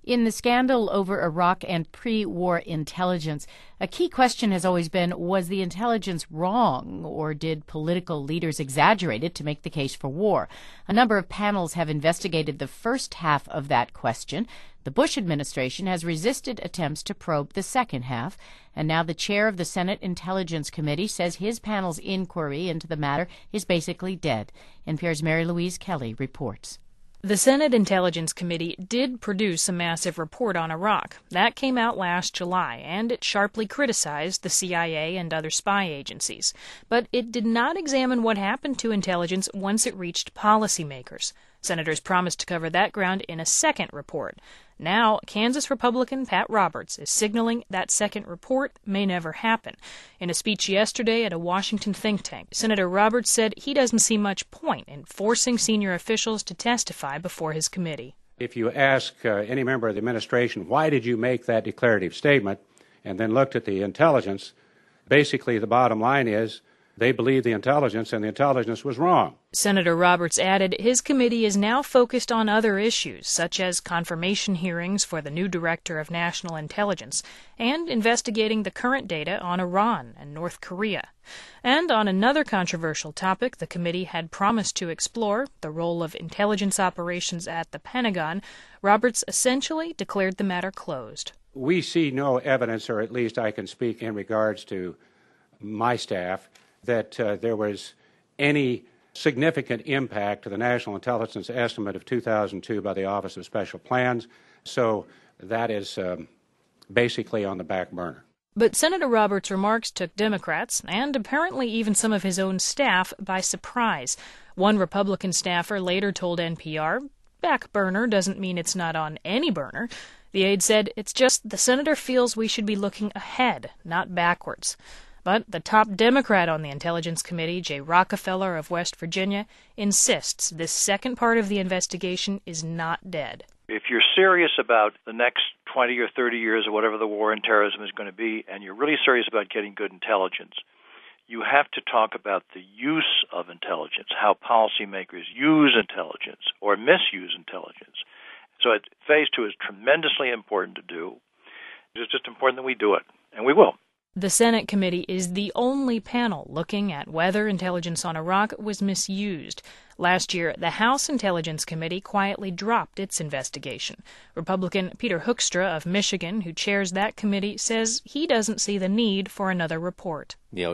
In the scandal over Iraq and pre-war intelligence, a key question has always been, was the intelligence wrong, or did political leaders exaggerate it to make the case for war? A number of panels have investigated the first half of that question. The Bush administration has resisted attempts to probe the second half, and now the chair of the Senate Intelligence Committee says his panel's inquiry into the matter is basically dead. NPR's Mary Louise Kelly reports. The Senate Intelligence Committee did produce a massive report on Iraq. That came out last July, and it sharply criticized the CIA and other spy agencies. But it did not examine what happened to intelligence once it reached policymakers. Senators promised to cover that ground in a second report. Now, Kansas Republican Pat Roberts is signaling that second report may never happen. In a speech yesterday at a Washington think tank, Senator Roberts said he doesn't see much point in forcing senior officials to testify before his committee. If you ask any member of the administration, why did you make that declarative statement, and then looked at the intelligence, basically the bottom line is they believe the intelligence, and the intelligence was wrong. Senator Roberts added his committee is now focused on other issues, such as confirmation hearings for the new Director of National Intelligence and investigating the current data on Iran and North Korea. And on another controversial topic the committee had promised to explore, the role of intelligence operations at the Pentagon, Roberts essentially declared the matter closed. We see no evidence, or at least I can speak in regards to my staff, that there was any significant impact to the National Intelligence Estimate of 2002 by the Office of Special Plans. So that is basically on the back burner. But Senator Roberts' remarks took Democrats, and apparently even some of his own staff, by surprise. One Republican staffer later told NPR, back burner doesn't mean it's not on any burner. The aide said, it's just the senator feels we should be looking ahead, not backwards. But the top Democrat on the Intelligence Committee, Jay Rockefeller of West Virginia, insists this second part of the investigation is not dead. If you're serious about the next 20 or 30 years or whatever the war on terrorism is going to be, and you're really serious about getting good intelligence, you have to talk about the use of intelligence, how policymakers use intelligence or misuse intelligence. So phase two is tremendously important to do. It's just important that we do it, and we will. The Senate committee is the only panel looking at whether intelligence on Iraq was misused. Last year, the House Intelligence Committee quietly dropped its investigation. Republican Peter Hoekstra of Michigan, who chairs that committee, says he doesn't see the need for another report.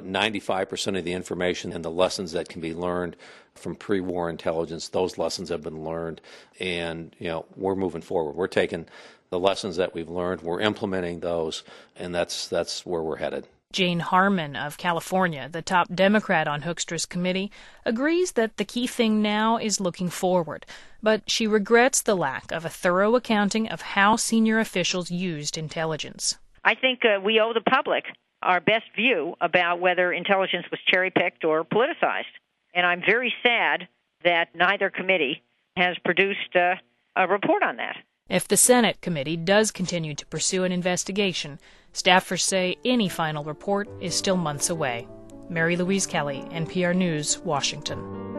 95% of the information and the lessons that can be learned from pre-war intelligence, those lessons have been learned, and we're moving forward. We're taking the lessons that we've learned, we're implementing those, and that's where we're headed. Jane Harman of California, the top Democrat on Hoekstra's committee, agrees that the key thing now is looking forward, but she regrets the lack of a thorough accounting of how senior officials used intelligence. I think we owe the public our best view about whether intelligence was cherry-picked or politicized, and I'm very sad that neither committee has produced a report on that. If the Senate committee does continue to pursue an investigation, staffers say any final report is still months away. Mary Louise Kelly, NPR News, Washington.